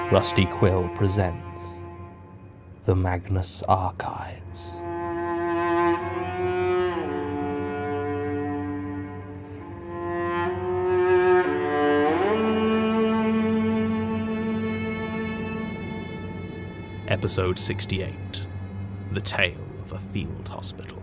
Rusty Quill presents The Magnus Archives. Episode 68, The Tale of a Field Hospital.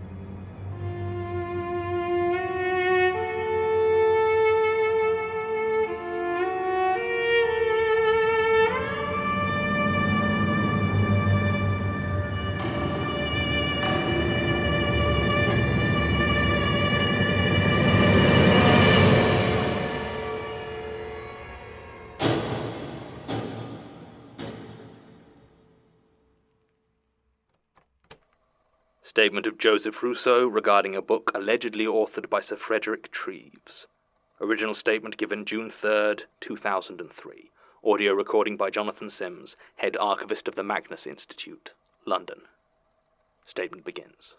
Statement of Joseph Rousseau regarding a book allegedly authored by Sir Frederick Treves. Original statement given June 3rd, 2003. Audio recording by Jonathan Sims, Head Archivist of the Magnus Institute, London. Statement begins.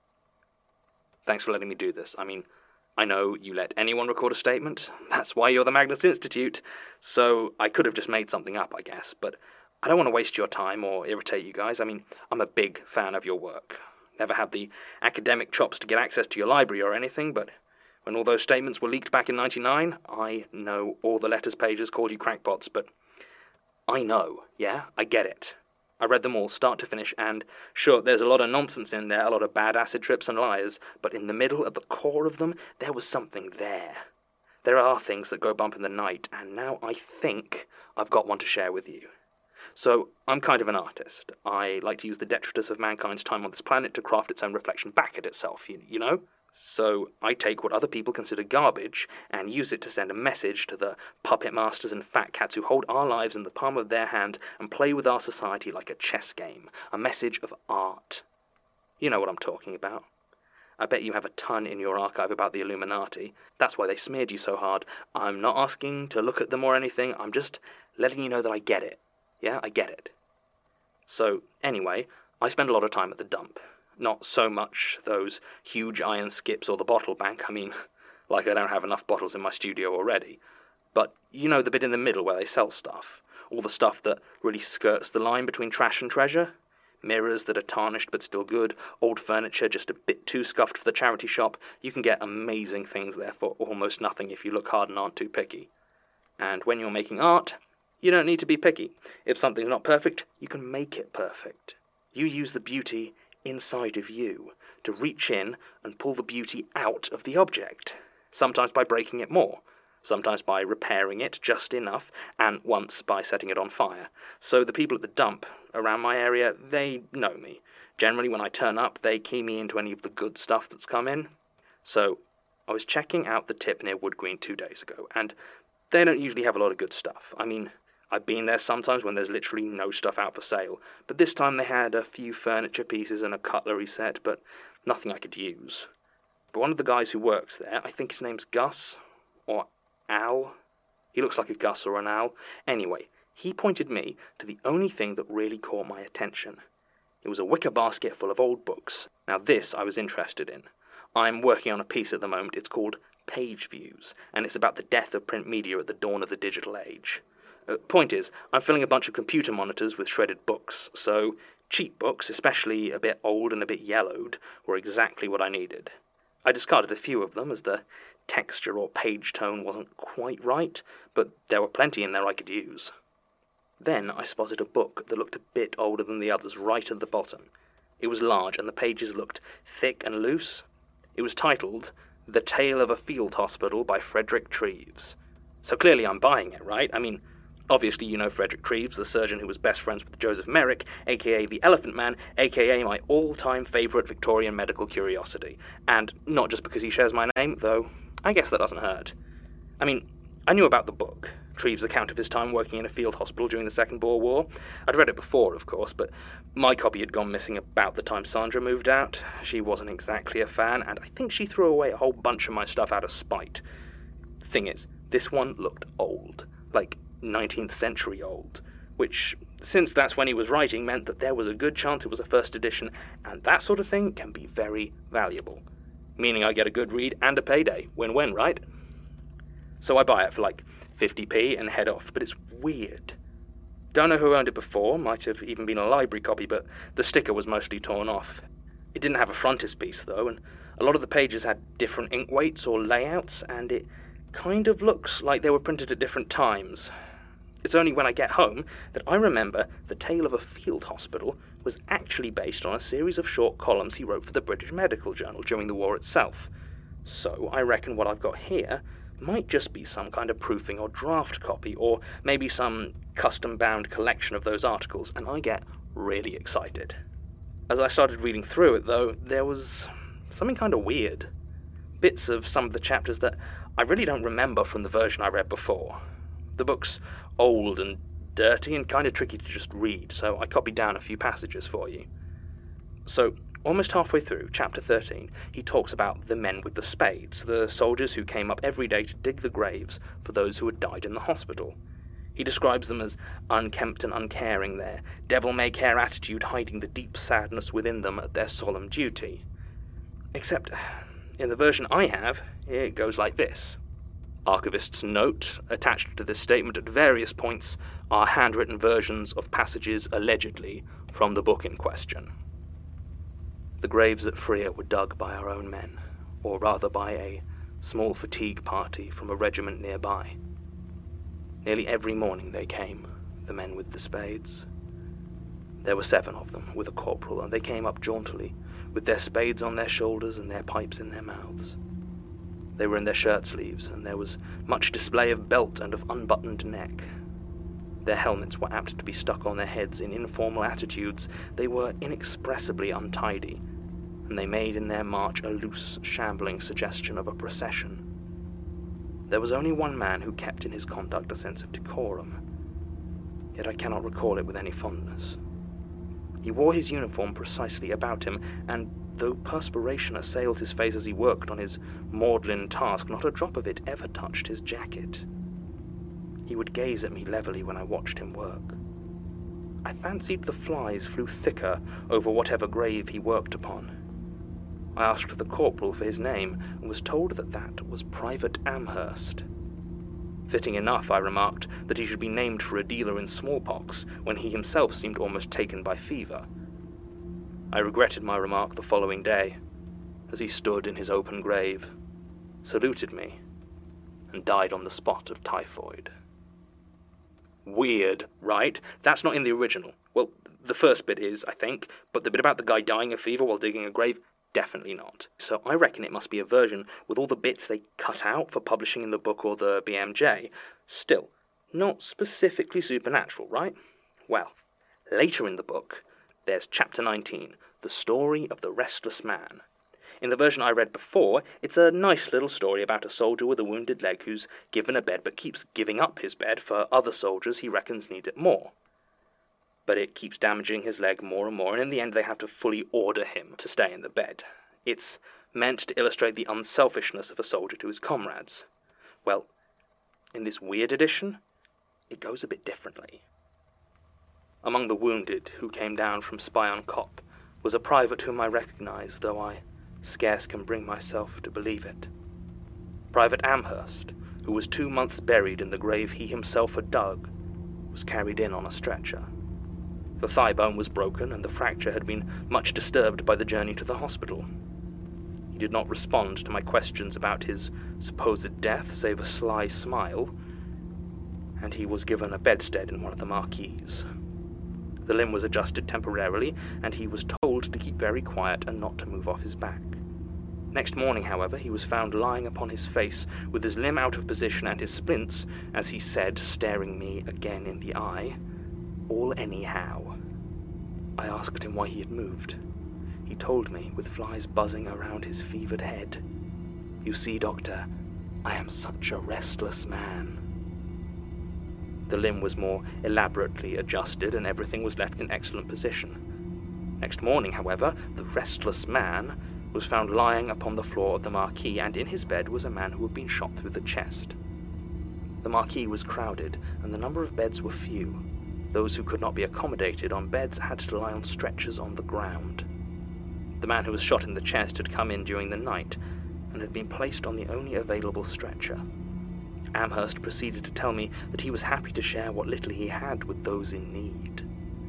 Thanks for letting me do this. I know you let anyone record a statement. That's why you're the Magnus Institute. So I could have just made something up, I guess, but I don't want to waste your time or irritate you guys. I'm a big fan of your work. Never had the academic chops to get access to your library or anything, but when all those statements were leaked back in '99, I know all the letters pages called you crackpots, but I know, yeah, I get it. I read them all, start to finish, and sure, there's a lot of nonsense in there, a lot of bad acid trips and liars, but in the middle, at the core of them, there was something there. There are things that go bump in the night, and now I think I've got one to share with you. So, I'm kind of an artist. I like to use the detritus of mankind's time on this planet to craft its own reflection back at itself, you know? So, I take what other people consider garbage and use it to send a message to the puppet masters and fat cats who hold our lives in the palm of their hand and play with our society like a chess game. A message of art. You know what I'm talking about. I bet you have a ton in your archive about the Illuminati. That's why they smeared you so hard. I'm not asking to look at them or anything. I'm just letting you know that I get it. Yeah, I get it. So, anyway, I spend a lot of time at the dump. Not so much those huge iron skips or the bottle bank. Like I don't have enough bottles in my studio already. But you know the bit in the middle where they sell stuff. All the stuff that really skirts the line between trash and treasure. Mirrors that are tarnished but still good. Old furniture just a bit too scuffed for the charity shop. You can get amazing things there for almost nothing if you look hard and aren't too picky. And when you're making art, you don't need to be picky. If something's not perfect, you can make it perfect. You use the beauty inside of you to reach in and pull the beauty out of the object. Sometimes by breaking it more, sometimes by repairing it just enough, and once by setting it on fire. So the people at the dump around my area, they know me. Generally when I turn up, they key me into any of the good stuff that's come in. So I was checking out the tip near Wood Green 2 days ago, and they don't usually have a lot of good stuff. I've been there sometimes when there's literally no stuff out for sale, but this time they had a few furniture pieces and a cutlery set, but nothing I could use. But one of the guys who works there, I think his name's Gus, or Al. He looks like a Gus or an Al. Anyway, he pointed me to the only thing that really caught my attention. It was a wicker basket full of old books. Now this I was interested in. I'm working on a piece at the moment. It's called Page Views, and it's about the death of print media at the dawn of the digital age. Point is, I'm filling a bunch of computer monitors with shredded books, so cheap books, especially a bit old and a bit yellowed, were exactly what I needed. I discarded a few of them as the texture or page tone wasn't quite right, but there were plenty in there I could use. Then I spotted a book that looked a bit older than the others right at the bottom. It was large and the pages looked thick and loose. It was titled The Tale of a Field Hospital by Frederick Treves. So clearly I'm buying it, right? Obviously you know Frederick Treves, the surgeon who was best friends with Joseph Merrick, aka the Elephant Man, aka my all-time favourite Victorian medical curiosity. And not just because he shares my name, though I guess that doesn't hurt. I knew about the book, Treves' account of his time working in a field hospital during the Second Boer War. I'd read it before, of course, but my copy had gone missing about the time Sandra moved out. She wasn't exactly a fan, and I think she threw away a whole bunch of my stuff out of spite. Thing is, this one looked old, like 19th century old, which, since that's when he was writing, meant that there was a good chance it was a first edition, and that sort of thing can be very valuable. Meaning I get a good read and a payday. Win-win, right? So I buy it for like 50p and head off, but it's weird. Don't know who owned it before, might have even been a library copy, but the sticker was mostly torn off. It didn't have a frontispiece, though, and a lot of the pages had different ink weights or layouts, and it kind of looks like they were printed at different times. It's only when I get home that I remember The Tale of a Field Hospital was actually based on a series of short columns he wrote for the British Medical Journal during the war itself. So I reckon what I've got here might just be some kind of proofing or draft copy, or maybe some custom-bound collection of those articles, and I get really excited. As I started reading through it, though, there was something kind of weird. Bits of some of the chapters that I really don't remember from the version I read before. The book's old and dirty and kind of tricky to just read, so I copied down a few passages for you. So, almost halfway through, chapter 13, he talks about the men with the spades, the soldiers who came up every day to dig the graves for those who had died in the hospital. He describes them as unkempt and uncaring, their devil-may-care attitude hiding the deep sadness within them at their solemn duty. Except, in the version I have, it goes like this. Archivist's note, attached to this statement at various points, are handwritten versions of passages allegedly from the book in question. The graves at Freer were dug by our own men, or rather by a small fatigue party from a regiment nearby. Nearly every morning they came, the men with the spades. There were 7 of them, with a corporal, and they came up jauntily, with their spades on their shoulders and their pipes in their mouths. They were in their shirt sleeves, and there was much display of belt and of unbuttoned neck. Their helmets were apt to be stuck on their heads in informal attitudes. They were inexpressibly untidy, and they made in their march a loose, shambling suggestion of a procession. There was only one man who kept in his conduct a sense of decorum, yet I cannot recall it with any fondness. He wore his uniform precisely about him, and though perspiration assailed his face as he worked on his maudlin task, not a drop of it ever touched his jacket. He would gaze at me levelly when I watched him work. I fancied the flies flew thicker over whatever grave he worked upon. I asked the corporal for his name, and was told that that was Private Amherst. Fitting enough, I remarked, that he should be named for a dealer in smallpox, when he himself seemed almost taken by fever. I regretted my remark the following day, as he stood in his open grave, saluted me, and died on the spot of typhoid. Weird, right? That's not in the original. Well, the first bit is, I think, but the bit about the guy dying of fever while digging a grave, definitely not. So I reckon it must be a version with all the bits they cut out for publishing in the book or the BMJ. Still, not specifically supernatural, right? Well, later in the book, there's chapter 19, The Story of the Restless Man. In the version I read before, it's a nice little story about a soldier with a wounded leg who's given a bed but keeps giving up his bed for other soldiers he reckons need it more. But it keeps damaging his leg more and more, and in the end they have to fully order him to stay in the bed. It's meant to illustrate the unselfishness of a soldier to his comrades. Well, in this weird edition, it goes a bit differently. Among the wounded who came down from Spion Kop was a private whom I recognized, though I scarce can bring myself to believe it. Private Amherst, who was 2 months buried in the grave he himself had dug, was carried in on a stretcher. The thigh bone was broken, and the fracture had been much disturbed by the journey to the hospital. He did not respond to my questions about his supposed death, save a sly smile, and he was given a bedstead in one of the marquees. The limb was adjusted temporarily, and he was told to keep very quiet and not to move off his back. Next morning, however, he was found lying upon his face, with his limb out of position and his splints, as he said, staring me again in the eye, all anyhow. I asked him why he had moved. He told me, with flies buzzing around his fevered head, "You see, Doctor, I am such a restless man." The limb was more elaborately adjusted, and everything was left in excellent position. Next morning, however, the restless man was found lying upon the floor of the marquee, and in his bed was a man who had been shot through the chest. The marquee was crowded, and the number of beds were few. Those who could not be accommodated on beds had to lie on stretchers on the ground. The man who was shot in the chest had come in during the night, and had been placed on the only available stretcher. Amherst proceeded to tell me that he was happy to share what little he had with those in need.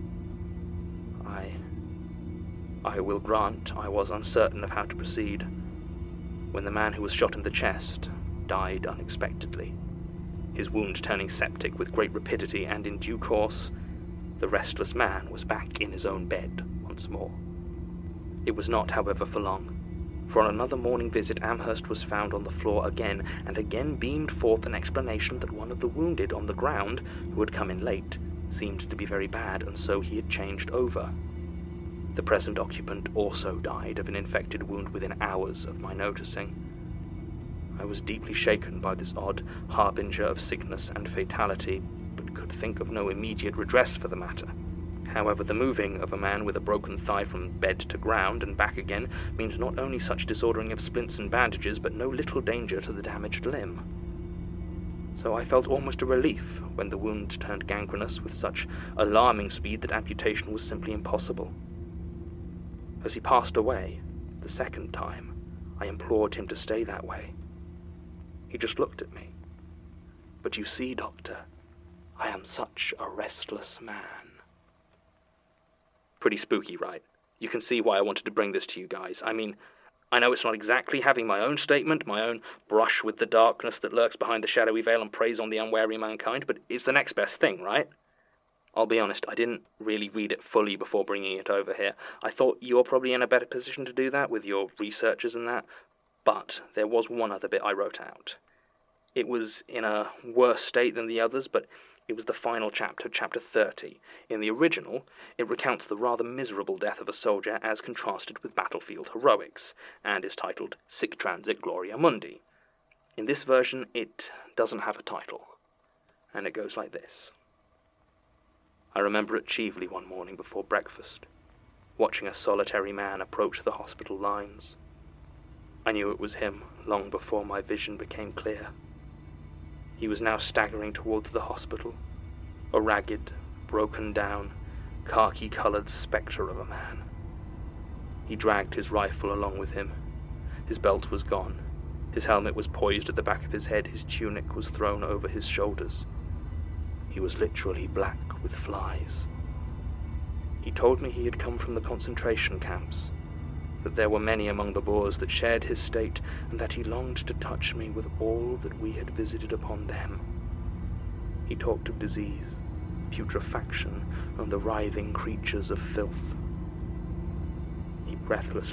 I will grant I was uncertain of how to proceed when the man who was shot in the chest died unexpectedly, his wound turning septic with great rapidity, and in due course the restless man was back in his own bed once more. It was not, however, for long, for on another morning visit Amherst was found on the floor again, and again beamed forth an explanation that one of the wounded on the ground, who had come in late, seemed to be very bad, and so he had changed over. The present occupant also died of an infected wound within hours of my noticing. I was deeply shaken by this odd harbinger of sickness and fatality, but could think of no immediate redress for the matter. However, the moving of a man with a broken thigh from bed to ground and back again means not only such disordering of splints and bandages, but no little danger to the damaged limb. So I felt almost a relief when the wound turned gangrenous with such alarming speed that amputation was simply impossible. As he passed away, the second time, I implored him to stay that way. He just looked at me. But you see, Doctor, I am such a restless man. Pretty spooky, right? You can see why I wanted to bring this to you guys. I mean, I know it's not exactly having my own statement, my own brush with the darkness that lurks behind the shadowy veil and preys on the unwary mankind, but it's the next best thing, right? I'll be honest, I didn't really read it fully before bringing it over here. I thought you're probably in a better position to do that with your researchers and that, but there was one other bit I wrote out. It was in a worse state than the others, but it was the final chapter, chapter 30. In the original, it recounts the rather miserable death of a soldier as contrasted with battlefield heroics, and is titled Sic Transit Gloria Mundi. In this version, it doesn't have a title, and it goes like this. I remember at Cheveley one morning before breakfast, watching a solitary man approach the hospital lines. I knew it was him long before my vision became clear. He was now staggering towards the hospital, a ragged, broken down, khaki-coloured spectre of a man. He dragged his rifle along with him. His belt was gone. His helmet was poised at the back of his head. His tunic was thrown over his shoulders. He was literally black with flies. He told me he had come from the concentration camps, that there were many among the Boers that shared his state, and that he longed to touch me with all that we had visited upon them. He talked of disease, putrefaction, and the writhing creatures of filth. He breathlessly